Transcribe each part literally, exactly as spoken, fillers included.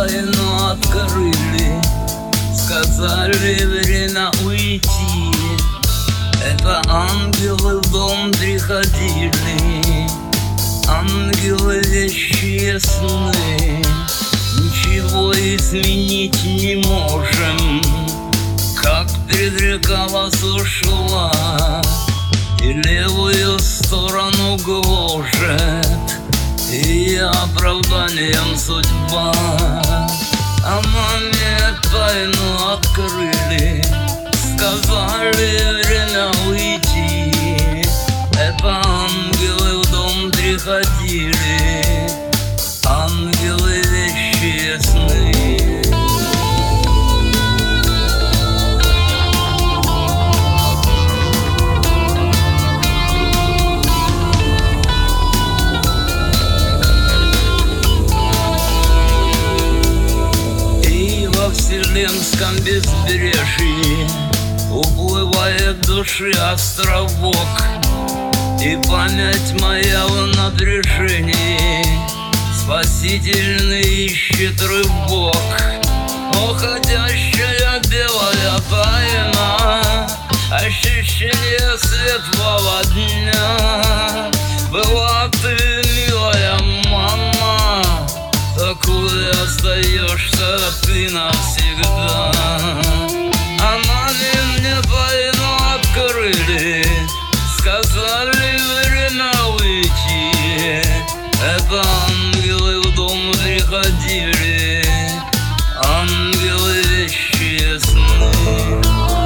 тайну открыли, сказали время уйти. Это ангелы в дом приходили, ангелы вещие сны. Ничего изменить не можем, как предрекалась ушла, и левую сторону гложет, и оправданием судьба. А маме тайну открыли, сказали время уйти. Это ангелы в дом приходили, ангелы вещие сны. Во вселенском безбрежье уплывает души островок, и память моя в напряжении спасительный ищет рывок. Уходящая белая тайна, ощущение светлого дня. Была ты, милая мама, такой остаешься ты навсегда. А маме мне тайну открыли, сказали время уйти. Это ангелы в дом приходили, ангелы вещие сны.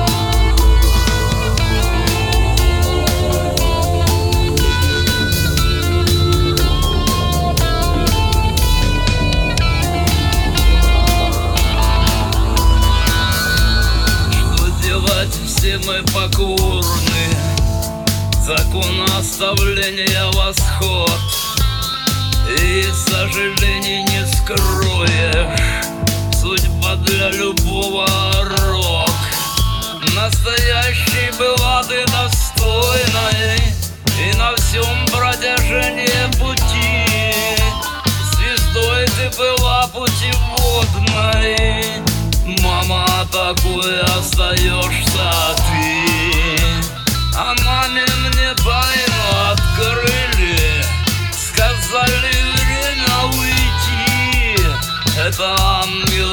Все мы покорны, закону оставления восход, и сожалений не скроешь, судьба для любого рок. Настоящей была ты достойной, и на всем протяжении пути звездой ты была путеводной. Мама, такой остаешься ты. А маме мне тайну открыли, сказали время уйти. Это ангел